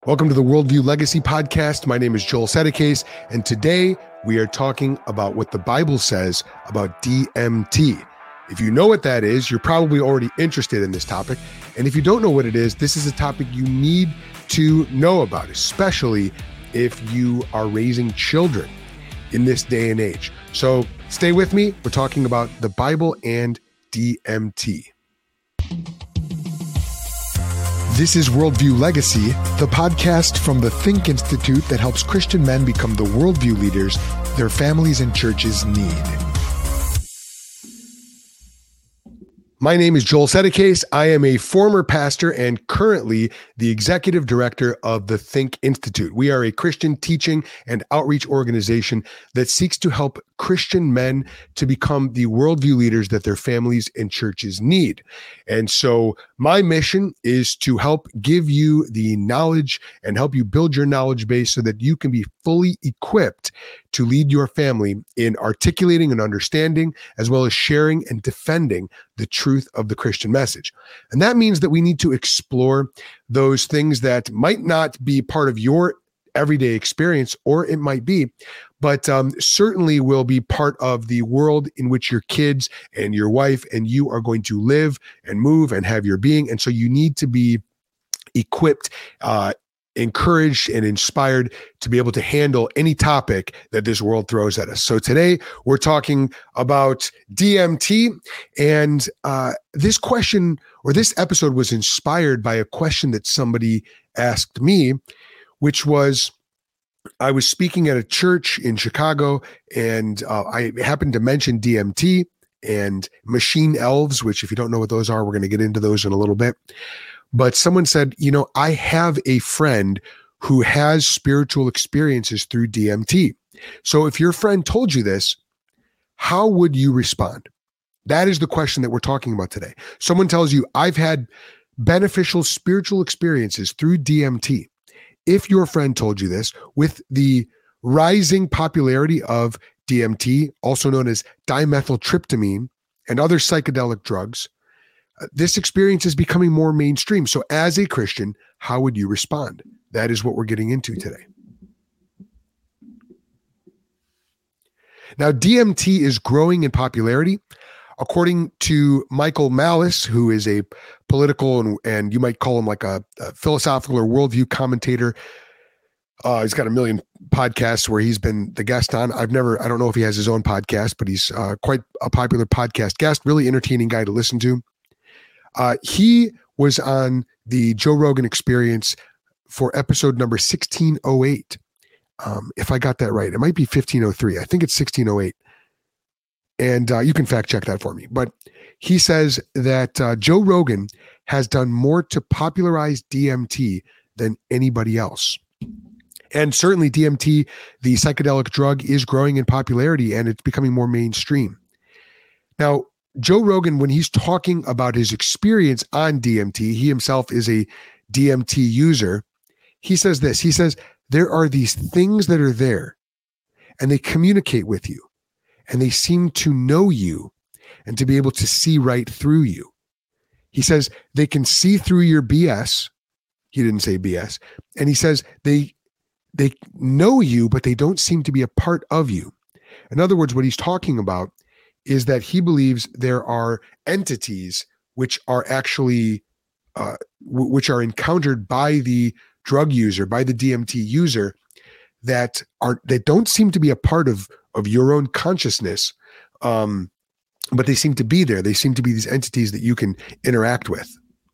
Welcome to the Worldview Legacy Podcast. My name is Joel Sedekase, and today we are talking about what the Bible says about DMT. If you know what that is, you're probably already interested in this topic. And if you don't know what it is, this is a topic you need to know about, especially if you are raising children in this day and age. So stay with me. We're talking about the Bible and DMT. This is Worldview Legacy, the podcast from the Think Institute that helps Christian men become the worldview leaders their families and churches need. My name is Joel Sedekase. I am a former pastor and currently the executive director of the Think Institute. We are a Christian teaching and outreach organization that seeks to help Christian men to become the worldview leaders that their families and churches need. And so my mission is to help give you the knowledge and help you build your knowledge base so that you can be fully equipped to lead your family in articulating and understanding, as well as sharing and defending the truth of the Christian message. And that means that we need to explore those things that might not be part of your everyday experience, or it might be, but certainly will be part of the world in which your kids and your wife and you are going to live and move and have your being. And so you need to be equipped, encouraged, and inspired to be able to handle any topic that this world throws at us. So today we're talking about DMT, and this question or this episode was inspired by a question that somebody asked me, which was, I was speaking at a church in Chicago, and I happened to mention DMT and machine elves, which if you don't know what those are, we're going to get into those in a little bit. But someone said, I have a friend who has spiritual experiences through DMT. So if your friend told you this, how would you respond? That is the question that we're talking about today. Someone tells you, I've had beneficial spiritual experiences through DMT. If your friend told you this, with the rising popularity of DMT, also known as dimethyltryptamine, and other psychedelic drugs, this experience is becoming more mainstream. So as a Christian, how would you respond? That is what we're getting into today. Now, DMT is growing in popularity. According to Michael Malice, who is a political and you might call him like a philosophical or worldview commentator, he's got a million podcasts where he's been the guest on. I don't know if he has his own podcast, but he's quite a popular podcast guest, really entertaining guy to listen to. He was on the Joe Rogan Experience for episode number 1608. If I got that right, it might be 1503. I think it's 1608. And you can fact check that for me. But he says that Joe Rogan has done more to popularize DMT than anybody else. And certainly DMT, the psychedelic drug, is growing in popularity and it's becoming more mainstream. Now, Joe Rogan, when he's talking about his experience on DMT, he himself is a DMT user. He says this, he says, there are these things that are there and they communicate with you. And they seem to know you and to be able to see right through you. He says they can see through your BS. He didn't say BS. And he says they know you, but they don't seem to be a part of you. In other words, what he's talking about is that he believes there are entities which are actually, which are encountered by the drug user, by the DMT user, that don't seem to be a part of your own consciousness, but they seem to be there. They seem to be these entities that you can interact with.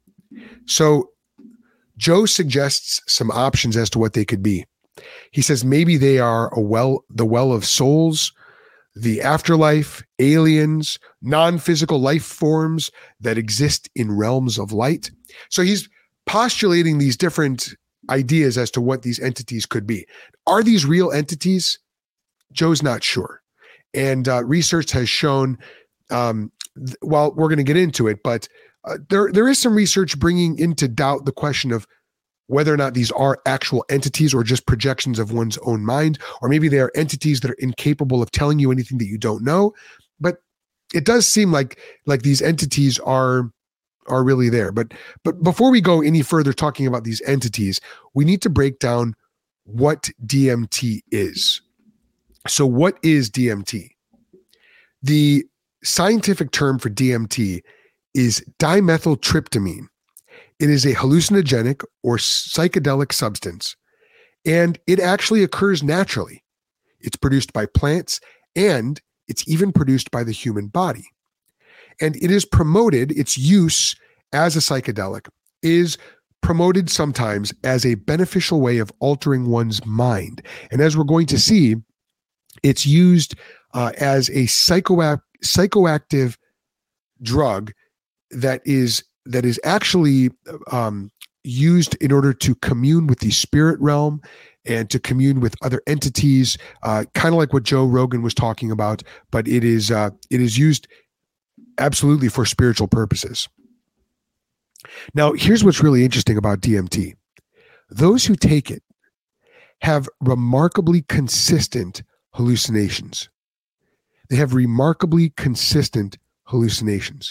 So Joe suggests some options as to what they could be. He says maybe they are the well of souls, the afterlife, aliens, non-physical life forms that exist in realms of light. So he's postulating these different ideas as to what these entities could be. Are these real entities? Joe's not sure. And research has shown, well, we're going to get into it, but there is some research bringing into doubt the question of whether or not these are actual entities or just projections of one's own mind, or maybe they are entities that are incapable of telling you anything that you don't know. But it does seem like these entities are are really there. But before we go any further talking about these entities, we need to break down what DMT is. So what is DMT? The scientific term for DMT is dimethyltryptamine. It is a hallucinogenic or psychedelic substance, and it actually occurs naturally. It's produced by plants, and it's even produced by the human body. And it is promoted, its use as a psychedelic is promoted sometimes as a beneficial way of altering one's mind. And as we're going to see, it's used as a psychoactive drug that is actually used in order to commune with the spirit realm and to commune with other entities, kind of like what Joe Rogan was talking about, but it is used absolutely for spiritual purposes. Now, here's what's really interesting about DMT. Those who take it have remarkably consistent hallucinations. They have remarkably consistent hallucinations.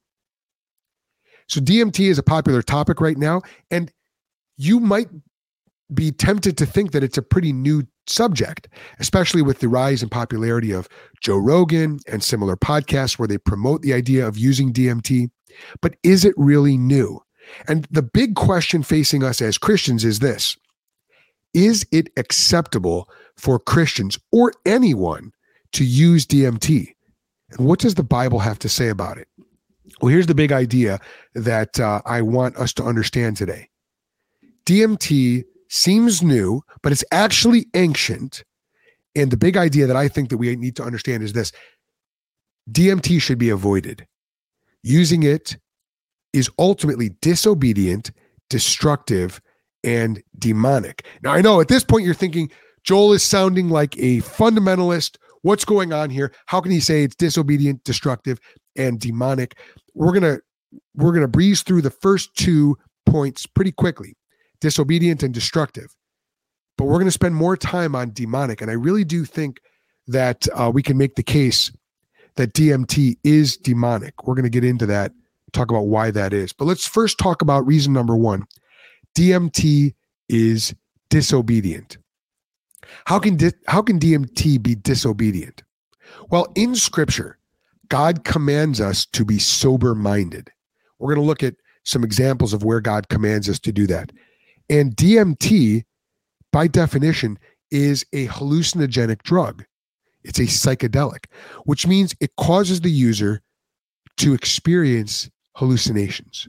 So DMT is a popular topic right now, and you might be tempted to think that it's a pretty new subject, especially with the rise in popularity of Joe Rogan and similar podcasts where they promote the idea of using DMT. But is it really new? And the big question facing us as Christians is this: is it acceptable for Christians or anyone to use DMT? And what does the Bible have to say about it? Well, here's the big idea that I want us to understand today. DMT seems new, but it's actually ancient. And the big idea that I think that we need to understand is this: DMT should be avoided. Using it is ultimately disobedient, destructive, and demonic. Now, I know at this point you're thinking, Joel is sounding like a fundamentalist. What's going on here? How can he say it's disobedient, destructive, and demonic? We're gonna breeze through the first 2 points pretty quickly: disobedient and destructive. But we're going to spend more time on demonic. And I really do think that we can make the case that DMT is demonic. We're going to get into that, talk about why that is. But let's first talk about reason number one. DMT is disobedient. How can DMT be disobedient? Well, in Scripture, God commands us to be sober-minded. We're going to look at some examples of where God commands us to do that. And DMT, by definition, is a hallucinogenic drug. It's a psychedelic, which means it causes the user to experience hallucinations.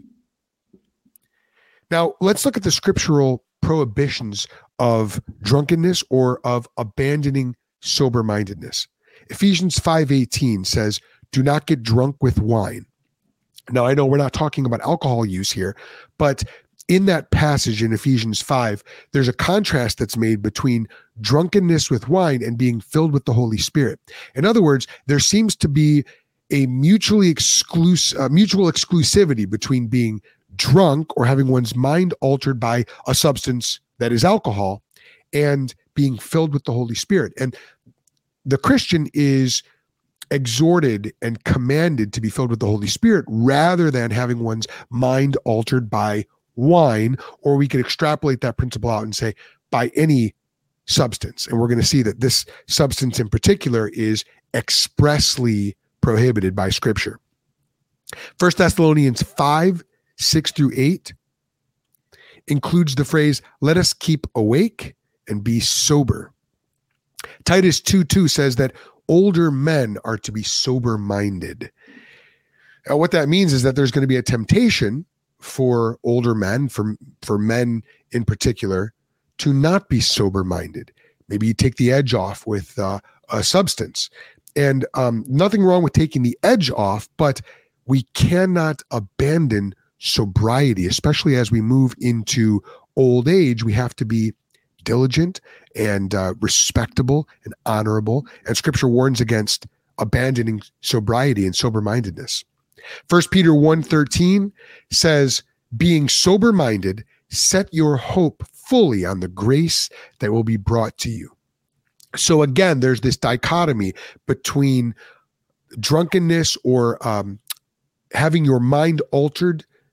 Now, let's look at the scriptural prohibitions of drunkenness or of abandoning sober-mindedness. Ephesians 5:18 says, "Do not get drunk with wine." Now, I know we're not talking about alcohol use here, but in that passage in Ephesians 5, there's a contrast that's made between drunkenness with wine and being filled with the Holy Spirit. In other words, there seems to be a mutual exclusivity between being drunk or having one's mind altered by a substance that is alcohol and being filled with the Holy Spirit. And the Christian is exhorted and commanded to be filled with the Holy Spirit rather than having one's mind altered by wine, or we could extrapolate that principle out and say by any substance. And we're going to see that this substance in particular is expressly prohibited by Scripture. 1 Thessalonians 5:6-8 includes the phrase, "Let us keep awake and be sober." Titus 2:2 says that older men are to be sober-minded. Now, what that means is that there's going to be a temptation for older men, for men in particular, to not be sober-minded. Maybe you take the edge off with a substance. And nothing wrong with taking the edge off, but we cannot abandon sobriety, especially as we move into old age. We have to be diligent and respectable and honorable. And Scripture warns against abandoning sobriety and sober-mindedness. 1 Peter 1:13 says, "Being sober-minded, set your hope fully on the grace that will be brought to you." So again, there's this dichotomy between drunkenness or having your mind altered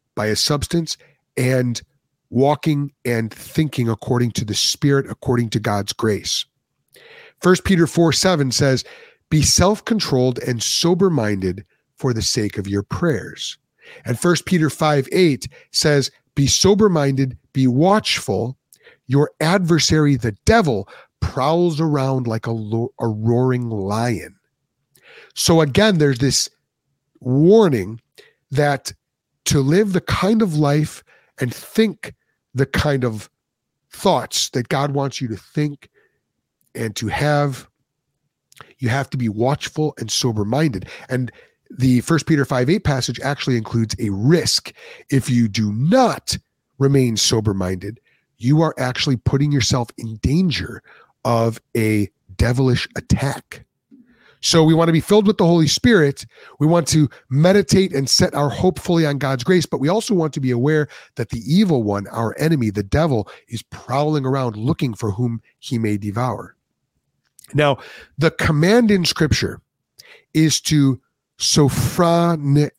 by a substance and walking and thinking according to the Spirit, according to God's grace. 1 Peter 4:7 says, be self-controlled and sober-minded for the sake of your prayers. And 1 Peter 5:8 says, be sober-minded, be watchful. Your adversary, the devil, prowls around like a roaring lion. So again, there's this warning that to live the kind of life and think the kind of thoughts that God wants you to think and to have, you have to be watchful and sober-minded. And the 1 Peter 5:8 passage actually includes a risk. If you do not remain sober-minded, you are actually putting yourself in danger of a devilish attack. So we want to be filled with the Holy Spirit. We want to meditate and set our hope fully on God's grace, but we also want to be aware that the evil one, our enemy, the devil, is prowling around looking for whom he may devour. Now, the command in Scripture is to sophroneo.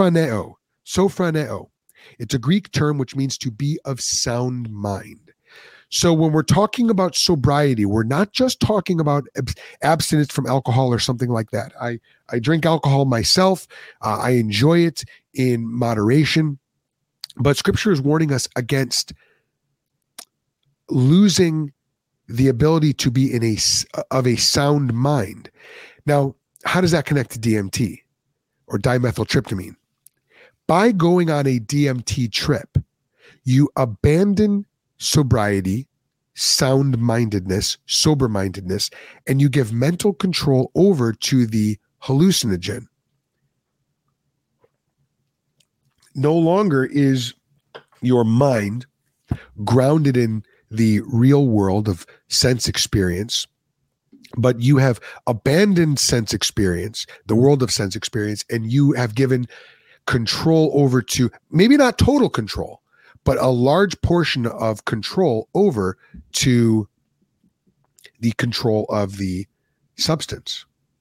It's a Greek term which means to be of sound mind. So when we're talking about sobriety, we're not just talking about abstinence from alcohol or something like that. I drink alcohol myself. I enjoy it in moderation. But Scripture is warning us against losing the ability to be of a sound mind. Now, how does that connect to DMT or dimethyltryptamine? By going on a DMT trip, you abandon sobriety, sound-mindedness, sober-mindedness, and you give mental control over to the hallucinogen. No longer is your mind grounded in the real world of sense experience, but you have abandoned sense experience, the world of sense experience, and you have given control over to, maybe not total control, but a large portion of control over to the control of the substance.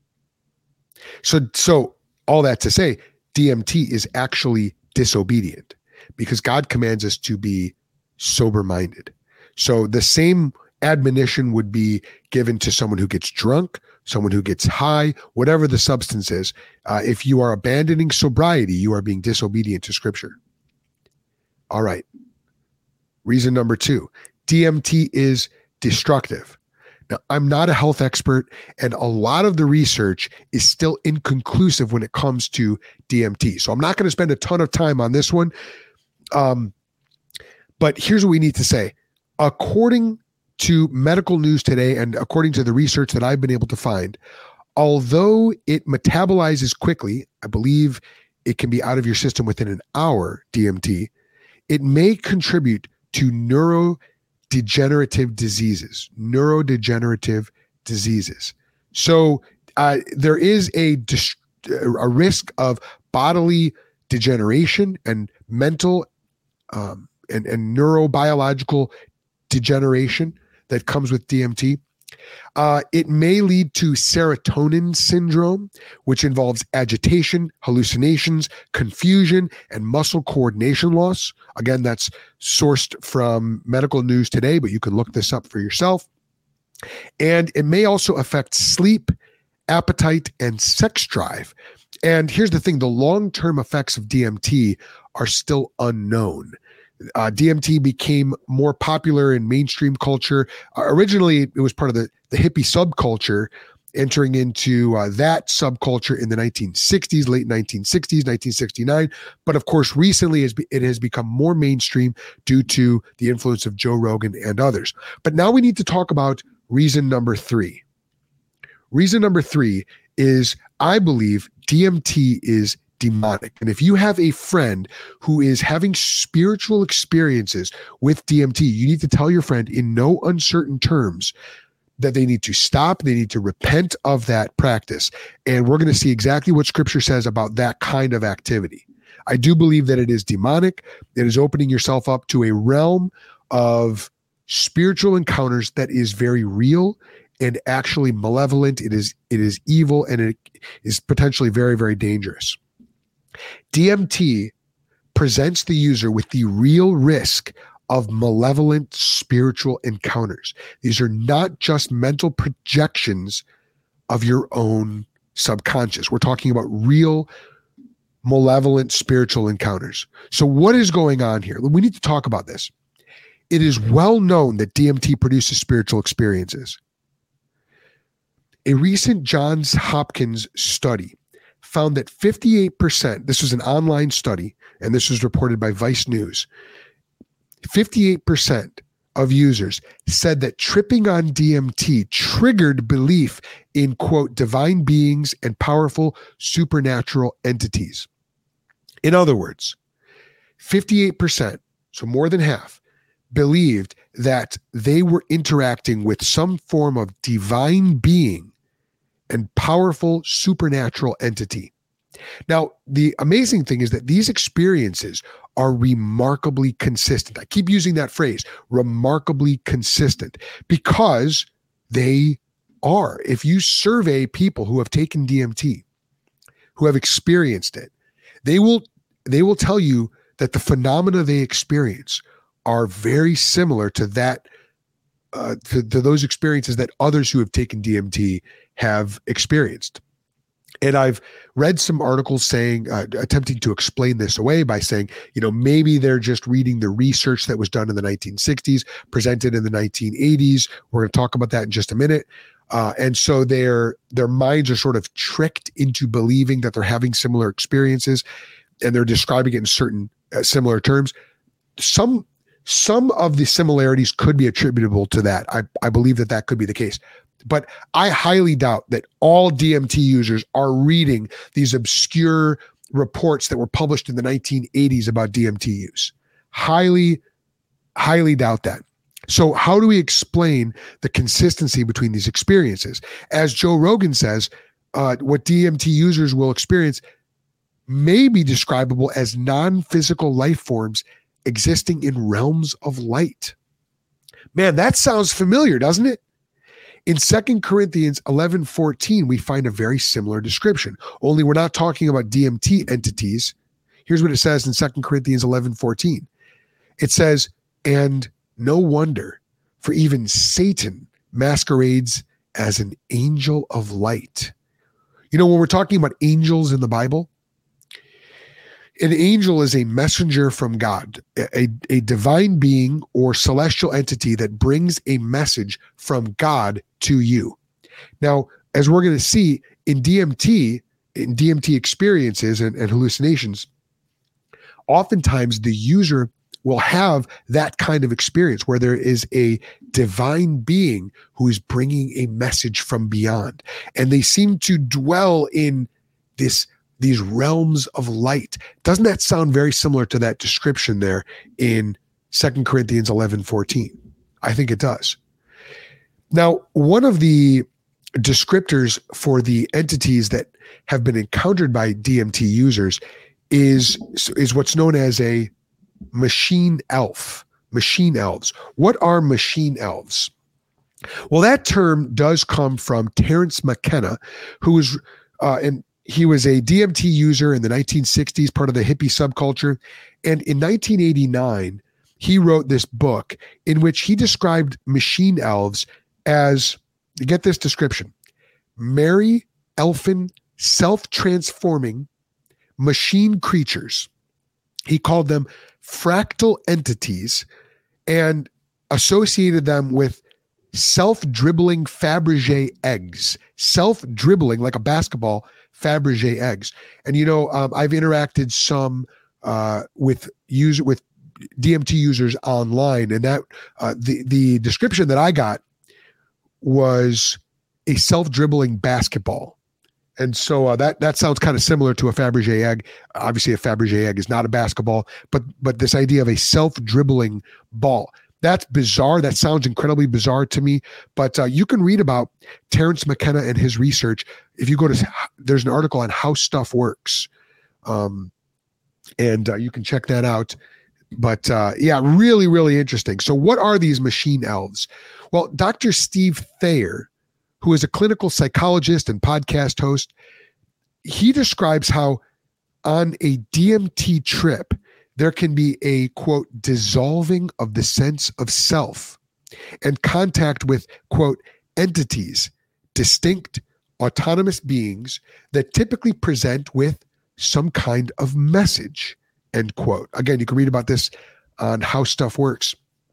So all that to say, DMT is actually disobedient because God commands us to be sober-minded. So the same admonition would be given to someone who gets drunk, someone who gets high, whatever the substance is. If you are abandoning sobriety, you are being disobedient to Scripture. All right. Reason number 2, DMT is destructive. Now, I'm not a health expert, and a lot of the research is still inconclusive when it comes to DMT. So I'm not going to spend a ton of time on this one. But here's what we need to say. According to medical news today, and according to the research that I've been able to find, although it metabolizes quickly, I believe it can be out of your system within an hour, DMT, it may contribute to neurodegenerative diseases. So there is a risk of bodily degeneration and mental and neurobiological degeneration that comes with DMT. It may lead to serotonin syndrome, which involves agitation, hallucinations, confusion, and muscle coordination loss. Again, that's sourced from medical news today, but you can look this up for yourself. And it may also affect sleep, appetite, and sex drive. And here's the thing, the long-term effects of DMT are still unknown. DMT became more popular in mainstream culture. Originally, it was part of the hippie subculture, entering into that subculture in the 1960s, late 1960s, 1969. But of course, recently it has become more mainstream due to the influence of Joe Rogan and others. But now we need to talk about reason number 3. Reason number 3 is, I believe DMT is demonic. And if you have a friend who is having spiritual experiences with DMT, you need to tell your friend in no uncertain terms that they need to stop, they need to repent of that practice. And we're going to see exactly what Scripture says about that kind of activity. I do believe that it is demonic. It is opening yourself up to a realm of spiritual encounters that is very real and actually malevolent. It is evil, and it is potentially very, very dangerous. DMT presents the user with the real risk of malevolent spiritual encounters. These are not just mental projections of your own subconscious. We're talking about real malevolent spiritual encounters. So what is going on here? We need to talk about this. It is well known that DMT produces spiritual experiences. A recent Johns Hopkins study found that 58%, this was an online study, and this was reported by Vice News, 58% of users said that tripping on DMT triggered belief in, quote, divine beings and powerful supernatural entities. In other words, 58%, so more than half, believed that they were interacting with some form of divine being and powerful supernatural entity. Now, the amazing thing is that these experiences are remarkably consistent. I keep using that phrase, remarkably consistent, because they are. If you survey people who have taken DMT, who have experienced it, they will tell you that the phenomena they experience are very similar to that, to those experiences that others who have taken DMT have experienced. And I've read some articles saying, attempting to explain this away by saying, maybe they're just reading the research that was done in the 1960s, presented in the 1980s. We're going to talk about that in just a minute. And so their minds are sort of tricked into believing that they're having similar experiences, and they're describing it in certain similar terms. Some of the similarities could be attributable to that. I believe that could be the case. But I highly doubt that all DMT users are reading these obscure reports that were published in the 1980s about DMT use. Highly, highly doubt that. So how do we explain the consistency between these experiences? As Joe Rogan says, what DMT users will experience may be describable as non-physical life forms existing in realms of light. Man, that sounds familiar, doesn't it? In 2 Corinthians 11:14, we find a very similar description, only we're not talking about DMT entities. Here's what it says in 2 Corinthians 11:14. It says, and no wonder, for even Satan masquerades as an angel of light. When we're talking about angels in the Bible, an angel is a messenger from God, a divine being or celestial entity that brings a message from God to you. Now, as we're going to see in DMT experiences and hallucinations, oftentimes the user will have that kind of experience where there is a divine being who is bringing a message from beyond. And they seem to dwell in these realms of light. Doesn't that sound very similar to that description there in 2 Corinthians 11:14? I think it does. Now, one of the descriptors for the entities that have been encountered by DMT users is what's known as a machine elf. Machine elves. What are machine elves? Well, that term does come from Terence McKenna, who was he was a DMT user in the 1960s, part of the hippie subculture. And in 1989, he wrote this book in which he described machine elves as, get this description, merry, elfin, self-transforming machine creatures. He called them fractal entities and associated them with self-dribbling Fabergé eggs. Self-dribbling, like a basketball, Fabergé eggs. And I've interacted some with DMT users online, and that the description that I got was a self-dribbling basketball. And so that sounds kind of similar to a Fabergé egg. Obviously, a Fabergé egg is not a basketball, but this idea of a self-dribbling ball. That's bizarre. That sounds incredibly bizarre to me. But you can read about Terence McKenna and his research. If you go to, there's an article on how stuff works. And you can check that out. But yeah, really, really interesting. So what are these machine elves? Well, Dr. Steve Thayer, who is a clinical psychologist and podcast host, he describes how on a DMT trip, there can be a, quote, dissolving of the sense of self and contact with, quote, entities, distinct, autonomous beings that typically present with some kind of message, end quote. Again, you can read about this on How Stuff Works.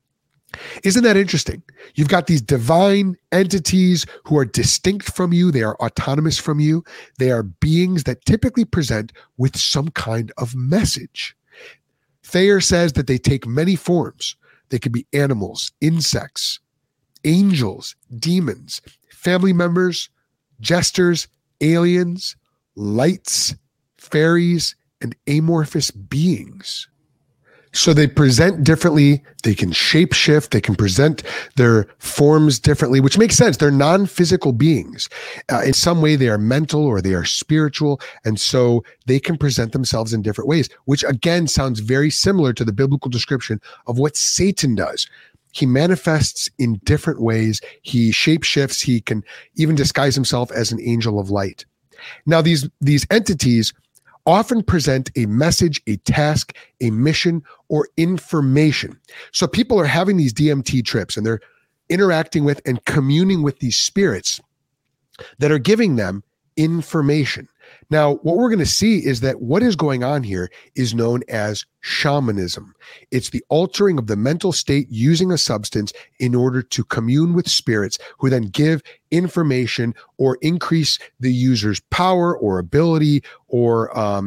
Isn't that interesting? You've got these divine entities who are distinct from you. They are autonomous from you. They are beings that typically present with some kind of message. Thayer says that they take many forms. They could be animals, insects, angels, demons, family members, jesters, aliens, lights, fairies, and amorphous beings. So they present differently. They can shape shift. They can present their forms differently, which makes sense. They're non-physical beings. In some way, they are mental or they are spiritual. And so they can present themselves in different ways, which again sounds very similar to the biblical description of what Satan does. He manifests in different ways. He shape shifts. He can even disguise himself as an angel of light. Now, these entities often present a message, a task, a mission, or information. So people are having these DMT trips and they're interacting with and communing with these spirits that are giving them information. Now, what we're going to see is that what is going on here is known as shamanism. It's the altering of the mental state using a substance in order to commune with spirits who then give information or increase the user's power or ability or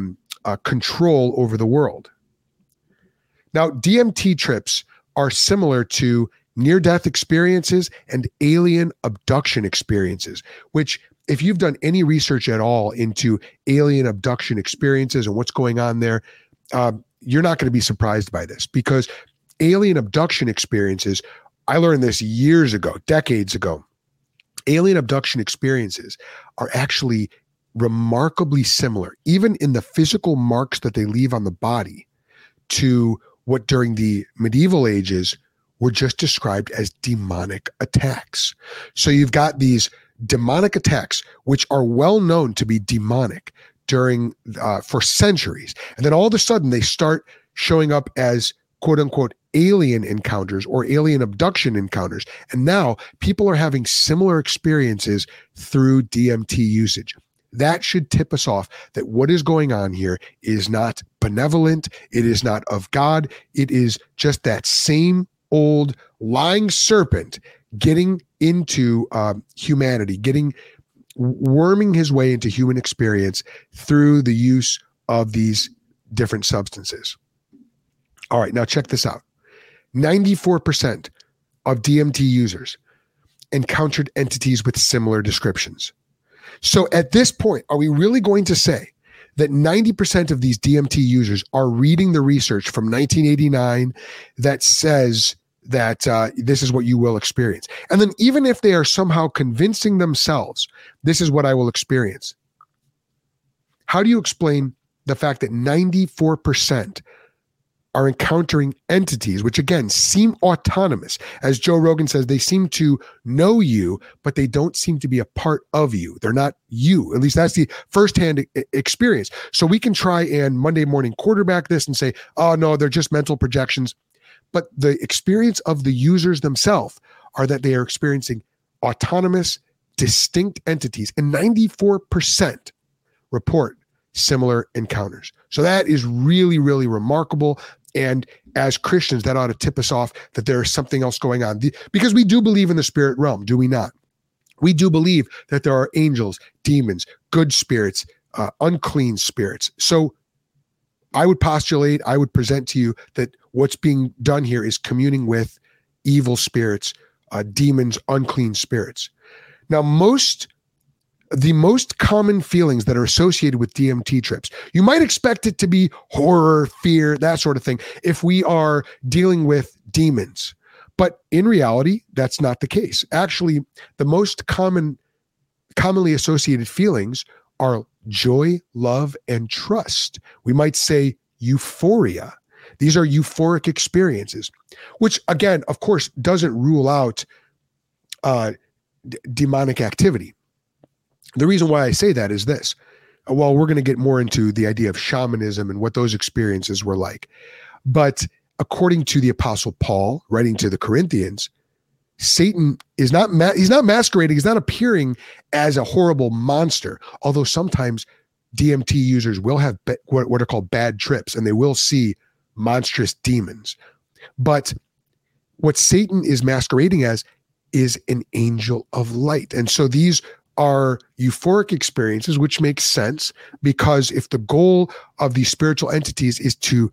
control over the world. Now, DMT trips are similar to near-death experiences and alien abduction experiences, which if you've done any research at all into alien abduction experiences and what's going on there, you're not going to be surprised by this, because alien abduction experiences, I learned this years ago, decades ago, alien abduction experiences are actually remarkably similar, even in the physical marks that they leave on the body, to what during the medieval ages were just described as demonic attacks. So you've got these demonic attacks, which are well known to be demonic during for centuries. And then all of a sudden they start showing up as quote unquote alien encounters or alien abduction encounters. And now people are having similar experiences through DMT usage. That should tip us off that what is going on here is not benevolent. It is not of God. It is just that same old lying serpent getting into humanity, worming his way into human experience through the use of these different substances. All right, now check this out. 94% of DMT users encountered entities with similar descriptions. So at this point, are we really going to say that 90% of these DMT users are reading the research from 1989 that says that this is what you will experience? And then even if they are somehow convincing themselves, this is what I will experience, how do you explain the fact that 94% are encountering entities, which again seem autonomous? As Joe Rogan says, they seem to know you, but they don't seem to be a part of you. They're not you. At least that's the firsthand experience. So we can try and Monday morning quarterback this and say, oh no, they're just mental projections. But the experience of the users themselves are that they are experiencing autonomous, distinct entities, and 94% report similar encounters. So that is really, really remarkable. And as Christians, that ought to tip us off that there is something else going on, because we do believe in the spirit realm, do we not? We do believe that there are angels, demons, good spirits, unclean spirits. So I would postulate, I would present to you that what's being done here is communing with evil spirits, demons, unclean spirits. Now, the most common feelings that are associated with DMT trips, you might expect it to be horror, fear, that sort of thing, if we are dealing with demons. But in reality, that's not the case. Actually, the most commonly associated feelings are joy, love, and trust. We might say euphoria. These are euphoric experiences, which again, of course, doesn't rule out demonic activity. The reason why I say that is this. Well, we're going to get more into the idea of shamanism and what those experiences were like. But according to the Apostle Paul, writing to the Corinthians, Satan is not, he's not masquerading, he's not appearing as a horrible monster, although sometimes DMT users will have what are called bad trips, and they will see monstrous demons. But what Satan is masquerading as is an angel of light. And so these are euphoric experiences, which makes sense, because if the goal of these spiritual entities is to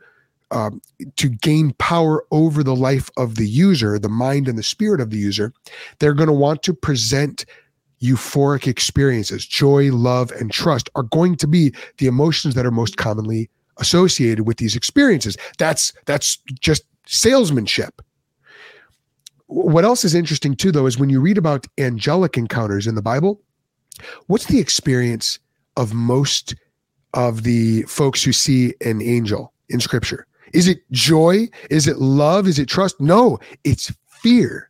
gain power over the life of the user, the mind and the spirit of the user, they're going to want to present euphoric experiences. Joy, love, and trust are going to be the emotions that are most commonly associated with these experiences. That's just salesmanship. What else is interesting too, though, is when you read about angelic encounters in the Bible, what's the experience of most of the folks who see an angel in Scripture? Is it joy? Is it love? Is it trust? No, it's fear.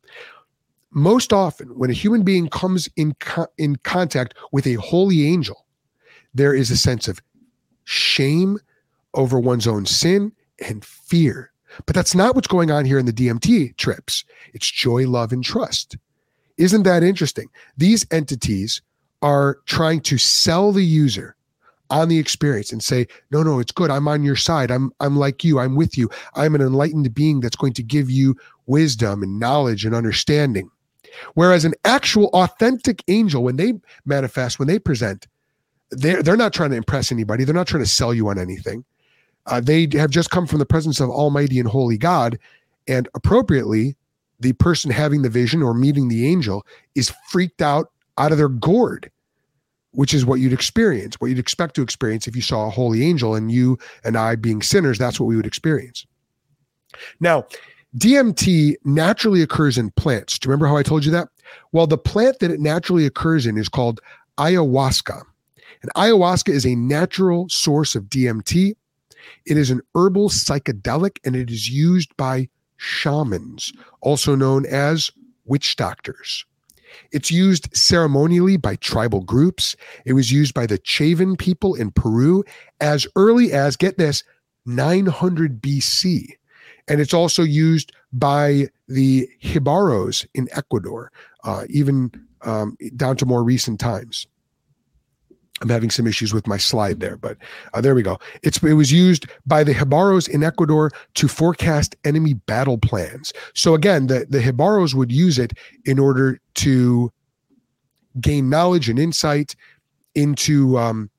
Most often, when a human being comes in contact with a holy angel, there is a sense of shame over one's own sin and fear. But that's not what's going on here in the DMT trips. It's joy, love, and trust. Isn't that interesting? These entities are trying to sell the user on the experience and say, no, it's good. I'm on your side. I'm like you. I'm with you. I'm an enlightened being that's going to give you wisdom and knowledge and understanding. Whereas an actual authentic angel, when they manifest, when they present, they're not trying to impress anybody. They're not trying to sell you on anything. They have just come from the presence of Almighty and Holy God, and appropriately, the person having the vision or meeting the angel is freaked out of their gourd, which is what you'd experience, what you'd expect to experience if you saw a holy angel, and you and I being sinners, that's what we would experience. Now, DMT naturally occurs in plants. Do you remember how I told you that? Well, the plant that it naturally occurs in is called ayahuasca. And ayahuasca is a natural source of DMT. It is an herbal psychedelic, and it is used by shamans, also known as witch doctors. It's used ceremonially by tribal groups. It was used by the Chavan people in Peru as early as, get this, 900 BC. And it's also used by the Jibaros in Ecuador, even down to more recent times. I'm having some issues with my slide there, but there we go. It was used by the Jibaros in Ecuador to forecast enemy battle plans. So again, the Jibaros would use it in order to gain knowledge and insight into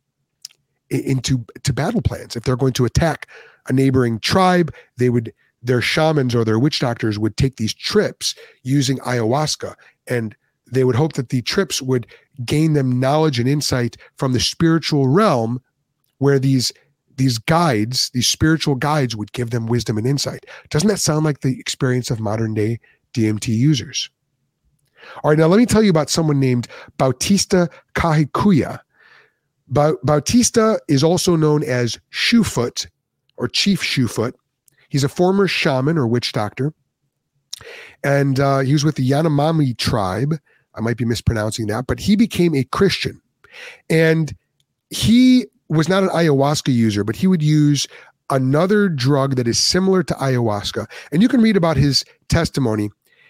battle plans. If they're going to attack a neighboring tribe, their shamans or their witch doctors would take these trips using ayahuasca, and they would hope that the trips would gain them knowledge and insight from the spiritual realm, where these guides, these spiritual guides, would give them wisdom and insight. Doesn't that sound like the experience of modern day DMT users? All right, now let me tell you about someone named Bautista Kahikuya. Bautista is also known as Shoefoot or Chief Shoefoot. He's a former shaman or witch doctor, and he was with the Yanomami tribe. I might be mispronouncing that, but he became a Christian, and he was not an ayahuasca user, but he would use another drug that is similar to ayahuasca. And you can read about his testimony.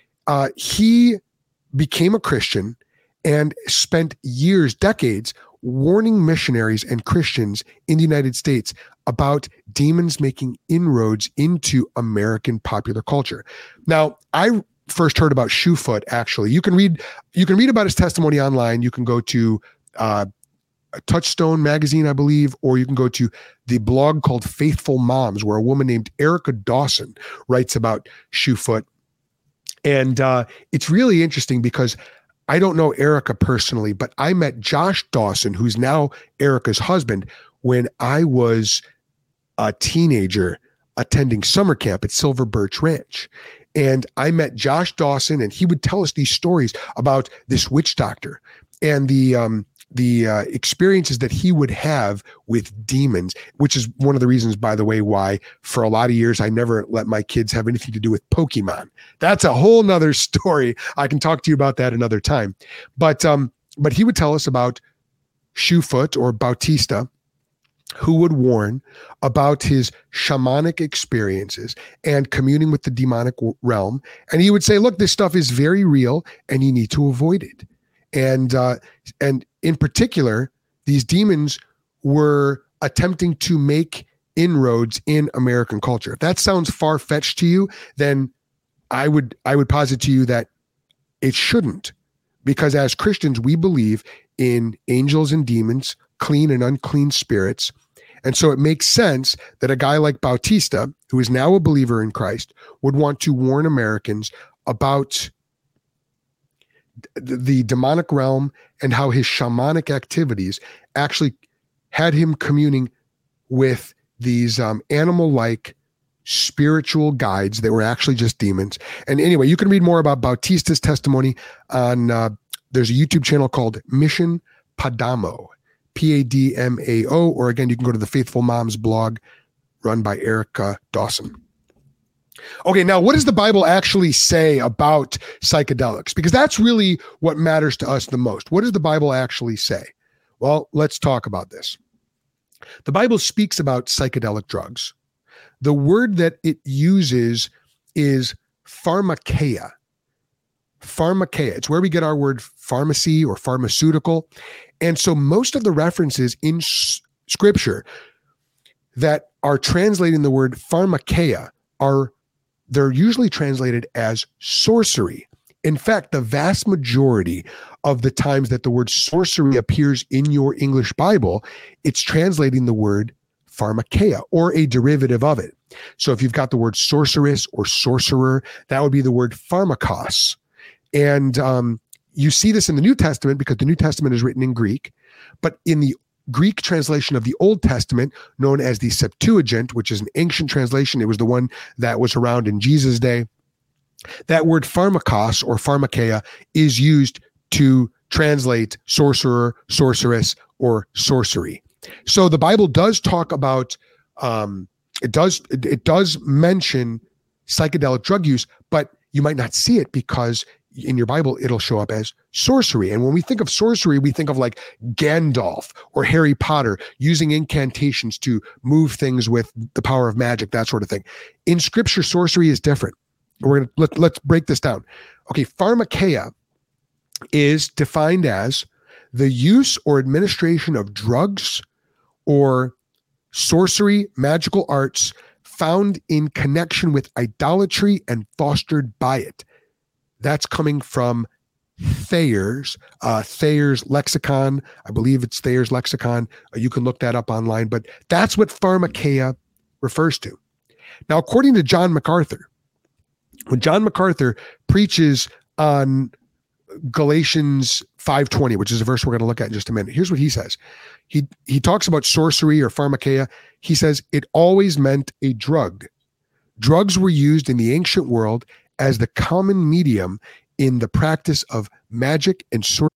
He became a Christian and spent years, decades, warning missionaries and Christians in the United States about demons making inroads into American popular culture. Now, I first heard about Shoefoot, actually. You can read about his testimony online. You can go to Touchstone magazine, I believe, or you can go to the blog called Faithful Moms, where a woman named Erica Dawson writes about Shoefoot. And it's really interesting because I don't know Erica personally, but I met Josh Dawson, who's now Erica's husband, when I was a teenager attending summer camp at Silver Birch Ranch. And I met Josh Dawson, and he would tell us these stories about this witch doctor and the experiences that he would have with demons, which is one of the reasons, by the way, why for a lot of years I never let my kids have anything to do with Pokemon. That's a whole nother story. I can talk to you about that another time. But he would tell us about Shoefoot or Bautista, who would warn about his shamanic experiences and communing with the demonic realm. And he would say, look, this stuff is very real and you need to avoid it. And in particular, these demons were attempting to make inroads in American culture. If that sounds far-fetched to you, then I would posit to you that it shouldn't, because as Christians, we believe in angels and demons, clean and unclean spirits. And so it makes sense that a guy like Bautista, who is now a believer in Christ, would want to warn Americans about the demonic realm and how his shamanic activities actually had him communing with these animal-like spiritual guides that were actually just demons. And anyway, you can read more about Bautista's testimony on, there's a YouTube channel called Mission Padamo, Padmao, or again, you can go to the Faithful Moms blog run by Erica Dawson. Okay, now what does the Bible actually say about psychedelics? Because that's really what matters to us the most. What does the Bible actually say? Well, let's talk about this. The Bible speaks about psychedelic drugs. The word that it uses is pharmakeia. Pharmakeia. It's where we get our word pharmacy or pharmaceutical. And so most of the references in scripture that are translating the word pharmakeia they're usually translated as sorcery. In fact, the vast majority of the times that the word sorcery appears in your English Bible, it's translating the word pharmakeia or a derivative of it. So if you've got the word sorceress or sorcerer, that would be the word pharmakos. And you see this in the New Testament because the New Testament is written in Greek, but in the Greek translation of the Old Testament, known as the Septuagint, which is an ancient translation, it was the one that was around in Jesus' day, that word pharmakos or pharmakeia is used to translate sorcerer, sorceress, or sorcery. So the Bible does talk about, it does mention psychedelic drug use, but you might not see it because in your Bible, it'll show up as sorcery. And when we think of sorcery, we think of like Gandalf or Harry Potter using incantations to move things with the power of magic, that sort of thing. In scripture, sorcery is different. Let's break this down. Okay, pharmakeia is defined as the use or administration of drugs or sorcery, magical arts found in connection with idolatry and fostered by it. That's coming from Thayer's lexicon. I believe it's Thayer's lexicon. You can look that up online, but that's what pharmakeia refers to. Now, according to John MacArthur, when John MacArthur preaches on Galatians 5:20, which is a verse we're going to look at in just a minute, here's what he says. He talks about sorcery or pharmakeia. He says it always meant a drug. Drugs were used in the ancient world as the common medium in the practice of magic and sorcery.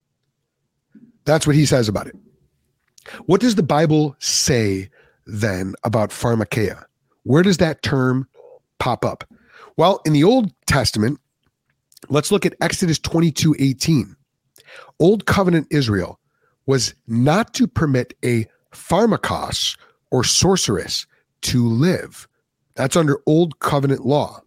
That's what he says about it. What does the Bible say then about pharmakeia? Where does that term pop up? Well, in the Old Testament, let's look at Exodus 22:18. Old Covenant Israel was not to permit a pharmakos or sorceress to live. That's under Old Covenant law.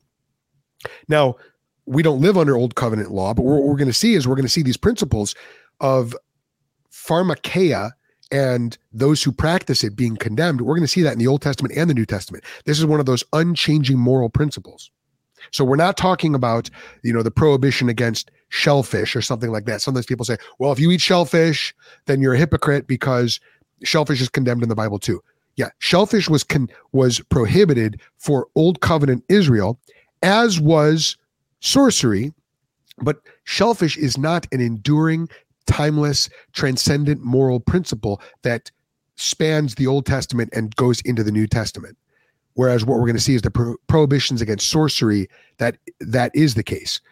Now, we don't live under Old Covenant law, but what we're going to see is we're going to see these principles of pharmakeia and those who practice it being condemned. We're going to see that in the Old Testament and the New Testament. This is one of those unchanging moral principles. So we're not talking about, the prohibition against shellfish or something like that. Sometimes people say, well, if you eat shellfish, then you're a hypocrite because shellfish is condemned in the Bible too. Yeah, shellfish was prohibited for Old Covenant Israel, as was sorcery, but shellfish is not an enduring, timeless, transcendent moral principle that spans the Old Testament and goes into the New Testament. Whereas what we're going to see is the prohibitions against sorcery, that is the case.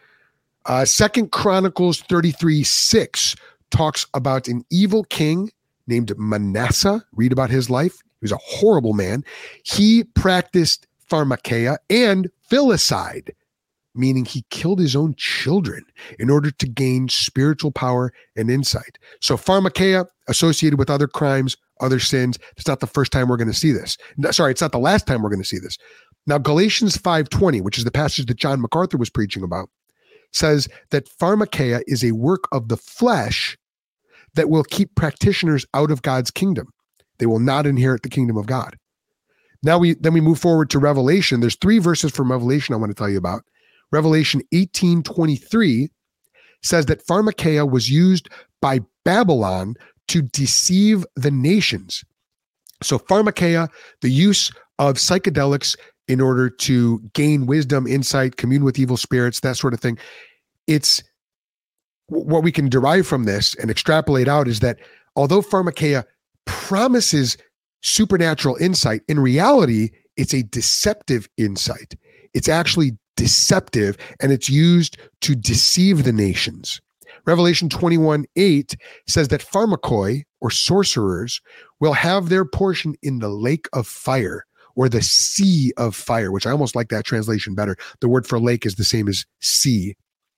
2 Chronicles 33:6 talks about an evil king named Manasseh. Read about his life. He was a horrible man. He practiced pharmakeia and filicide, meaning he killed his own children in order to gain spiritual power and insight. So pharmakeia associated with other crimes other sins. It's not the first time we're going to see this. Sorry, it's not the last time we're going to see this. Now, Galatians 5:20, which is the passage that John MacArthur was preaching about, says that pharmakeia is a work of the flesh that will keep practitioners out of God's kingdom. They will not inherit the kingdom of God. Now we move forward to Revelation. There's 3 verses from Revelation I want to tell you about. Revelation 18:23 says that pharmakeia was used by Babylon to deceive the nations. So pharmakeia, the use of psychedelics in order to gain wisdom, insight, commune with evil spirits, that sort of thing. It's what we can derive from this and extrapolate out is that although pharmakeia promises supernatural insight, in reality, it's a deceptive insight. It's actually deceptive, and it's used to deceive the nations. Revelation 21:8 says that pharmakoi, or sorcerers, will have their portion in the lake of fire, or the sea of fire, which I almost like that translation better. The word for lake is the same as sea,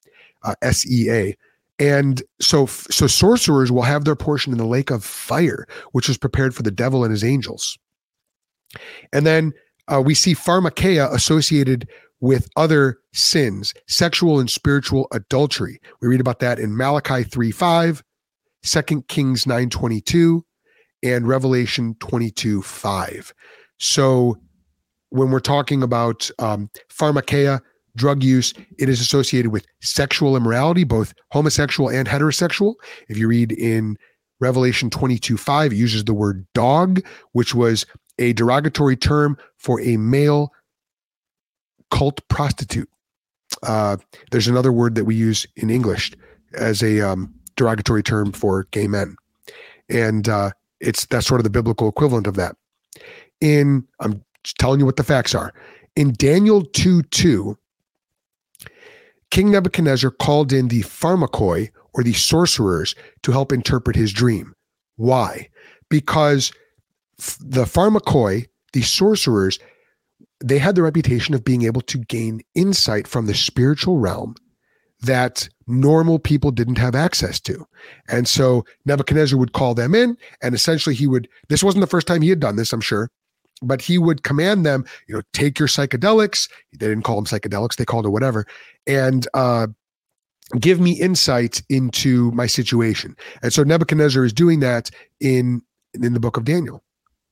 S-E-A. And so sorcerers will have their portion in the lake of fire, which was prepared for the devil and his angels. And then we see pharmakeia associated with other sins, sexual and spiritual adultery. We read about that in Malachi 3:5, 2 Kings 9:22, and Revelation 22:5. So when we're talking about pharmakeia, drug use, it is associated with sexual immorality, both homosexual and heterosexual. If you read in Revelation 22:5, it uses the word dog, which was a derogatory term for a male cult prostitute. There's another word that we use in English as a derogatory term for gay men. And that's sort of the biblical equivalent of that. I'm just telling you what the facts are. In Daniel 2:2, King Nebuchadnezzar called in the pharmakoi, or the sorcerers, to help interpret his dream. Why? Because the pharmakoi, the sorcerers, they had the reputation of being able to gain insight from the spiritual realm that normal people didn't have access to. And so Nebuchadnezzar would call them in, and essentially this wasn't the first time he had done this, I'm sure, but he would command them, take your psychedelics. They didn't call them psychedelics, they called it whatever, and give me insight into my situation. And so Nebuchadnezzar is doing that in the book of Daniel.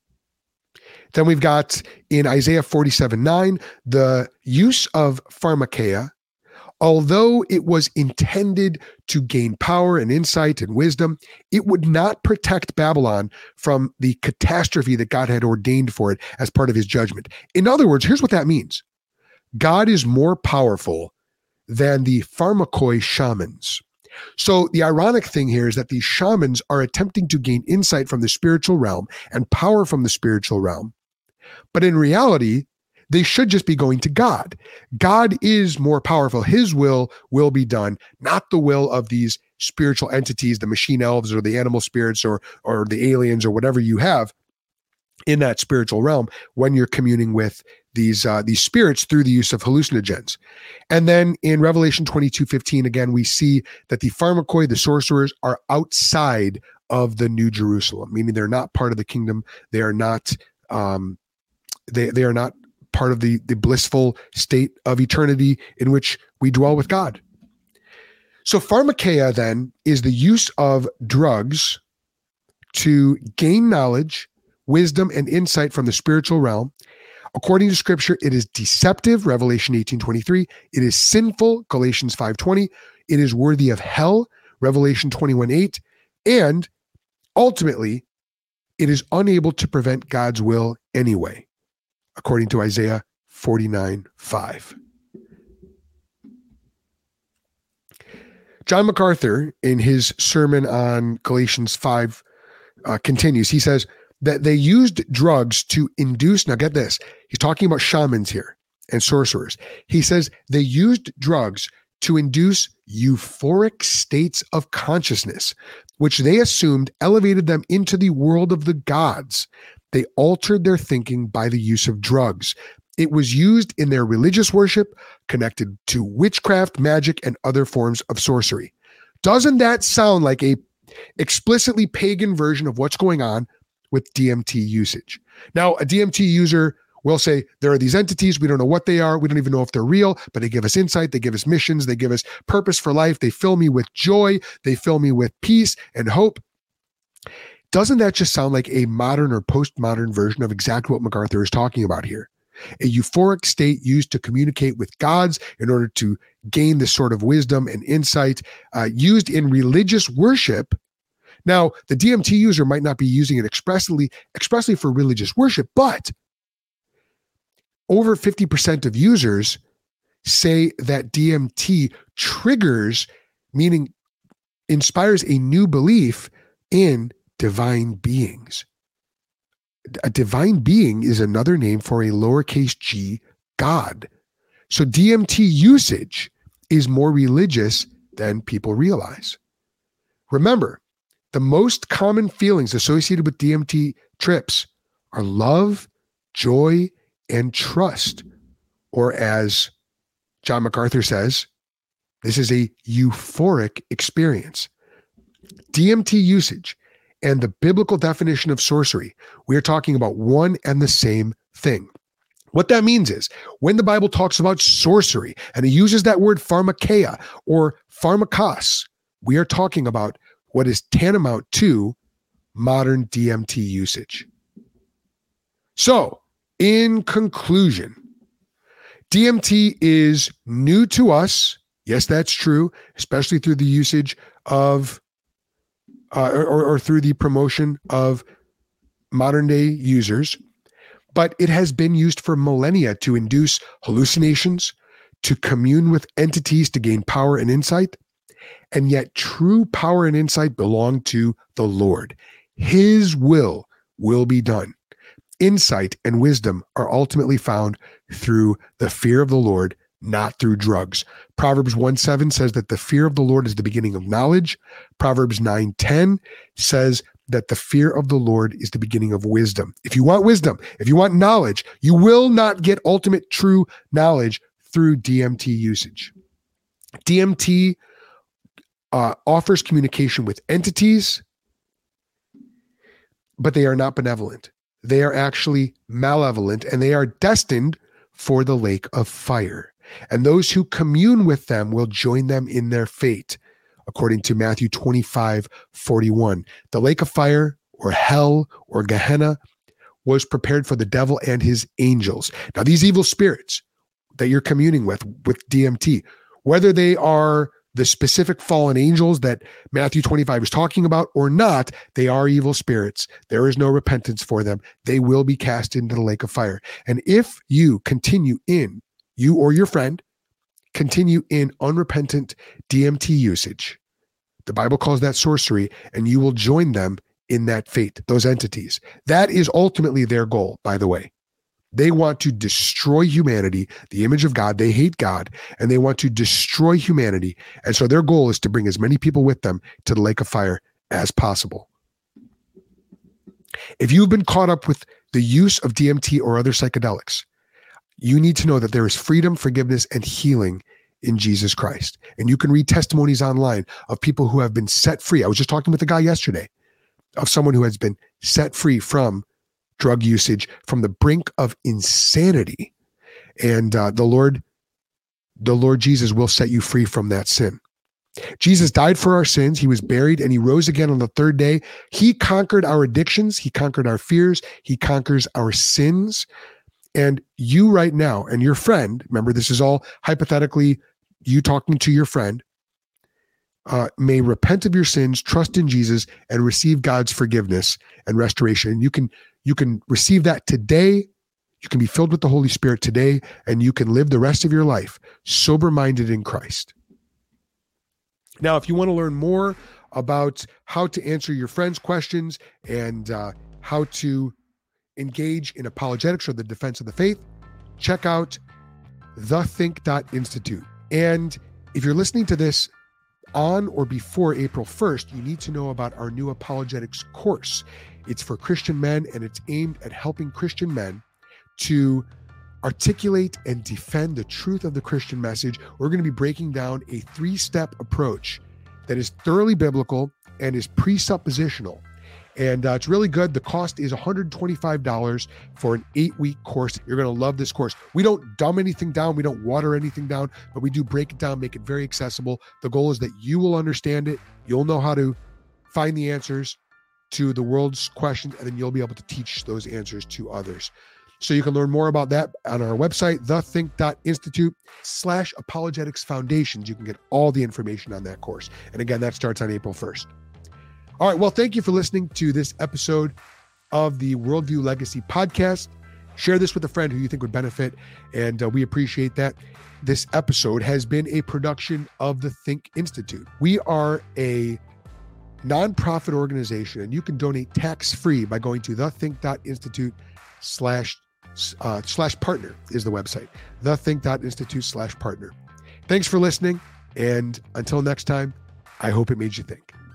Then we've got in Isaiah 47:9, the use of pharmakeia, although it was intended to gain power and insight and wisdom, it would not protect Babylon from the catastrophe that God had ordained for it as part of his judgment. In other words, here's what that means. God is more powerful than the pharmakoi shamans. So the ironic thing here is that these shamans are attempting to gain insight from the spiritual realm and power from the spiritual realm. But in reality, they should just be going to God. God is more powerful. His will be done, not the will of these spiritual entities, the machine elves or the animal spirits or the aliens or whatever you have in that spiritual realm when you're communing with these spirits through the use of hallucinogens. And then in Revelation 22:15, again, we see that the pharmakoi, the sorcerers, are outside of the New Jerusalem, meaning they're not part of the kingdom. They are not they are not part of the blissful state of eternity in which we dwell with God. So pharmakeia then is the use of drugs to gain knowledge, wisdom, and insight from the spiritual realm. According to scripture, it is deceptive, Revelation 18:23. It is sinful, Galatians 5:20. It is worthy of hell, Revelation 21:8. And ultimately, it is unable to prevent God's will anyway, according to Isaiah 49:5. John MacArthur, in his sermon on Galatians 5, continues. He says that they used drugs to induce, now get this, he's talking about shamans here and sorcerers. He says they used drugs to induce euphoric states of consciousness, which they assumed elevated them into the world of the gods. They altered their thinking by the use of drugs. It was used in their religious worship, connected to witchcraft, magic, and other forms of sorcery. Doesn't that sound like a explicitly pagan version of what's going on with DMT usage. Now, a DMT user will say, there are these entities, we don't know what they are, we don't even know if they're real, but they give us insight, they give us missions, they give us purpose for life, they fill me with joy, they fill me with peace and hope. Doesn't that just sound like a modern or postmodern version of exactly what MacArthur is talking about here? A euphoric state used to communicate with gods in order to gain this sort of wisdom and insight, used in religious worship. Now, the DMT user might not be using it expressly for religious worship, but over 50% of users say that DMT triggers, meaning inspires a new belief in divine beings. A divine being is another name for a lowercase g God. So DMT usage is more religious than people realize. Remember, the most common feelings associated with DMT trips are love, joy, and trust. Or as John MacArthur says, this is a euphoric experience. DMT usage and the biblical definition of sorcery, we are talking about one and the same thing. What that means is when the Bible talks about sorcery and it uses that word pharmakeia or pharmakos, we are talking about what is tantamount to modern DMT usage. So, in conclusion, DMT is new to us. Yes, that's true, especially through the usage of or through the promotion of modern day users, but it has been used for millennia to induce hallucinations, to commune with entities to gain power and insight. And yet true power and insight belong to the Lord. His will be done. Insight and wisdom are ultimately found through the fear of the Lord, not through drugs. Proverbs 1:7 says that the fear of the Lord is the beginning of knowledge. Proverbs 9:10 says that the fear of the Lord is the beginning of wisdom. If you want wisdom, if you want knowledge, you will not get ultimate true knowledge through DMT usage. DMT offers communication with entities, but they are not benevolent. They are actually malevolent, and they are destined for the lake of fire. And those who commune with them will join them in their fate, according to Matthew 25:41. The lake of fire, or hell, or Gehenna, was prepared for the devil and his angels. Now, these evil spirits that you're communing with DMT, whether they are the specific fallen angels that Matthew 25 is talking about or not, they are evil spirits. There is no repentance for them. They will be cast into the lake of fire. And if you or your friend continue in unrepentant DMT usage, the Bible calls that sorcery, and you will join them in that fate, those entities. That is ultimately their goal, by the way. They want to destroy humanity, the image of God. They hate God, and they want to destroy humanity. And so their goal is to bring as many people with them to the lake of fire as possible. If you've been caught up with the use of DMT or other psychedelics, you need to know that there is freedom, forgiveness, and healing in Jesus Christ. And you can read testimonies online of people who have been set free. I was just talking with a guy yesterday of someone who has been set free from drug usage, from the brink of insanity. And the Lord Jesus will set you free from that sin. Jesus died for our sins. He was buried and he rose again on the third day. He conquered our addictions. He conquered our fears. He conquers our sins. And you right now and your friend, remember, this is all hypothetically you talking to your friend, may repent of your sins, trust in Jesus, and receive God's forgiveness and restoration. You can receive that today. You can be filled with the Holy Spirit today, and you can live the rest of your life sober-minded in Christ. Now, if you want to learn more about how to answer your friends' questions and how to engage in apologetics or the defense of the faith, check out thethink.institute. And if you're listening to this on or before April 1st, you need to know about our new apologetics course. It's for Christian men, and it's aimed at helping Christian men to articulate and defend the truth of the Christian message. We're going to be breaking down a 3-step approach that is thoroughly biblical and is presuppositional. And it's really good. The cost is $125 for an 8-week course. You're going to love this course. We don't dumb anything down. We don't water anything down, but we do break it down, make it very accessible. The goal is that you will understand it. You'll know how to find the answers to the world's questions, and then you'll be able to teach those answers to others. So you can learn more about that on our website, thethink.institute/apologetics foundations. You can get all the information on that course. And again, that starts on April 1st. All right. Well, thank you for listening to this episode of the Worldview Legacy podcast. Share this with a friend who you think would benefit, and we appreciate that. This episode has been a production of the Think Institute. We are a nonprofit organization, and you can donate tax-free by going to thethink.institute/partner is the website. Thethink.institute/partner. Thanks for listening, and until next time, I hope it made you think.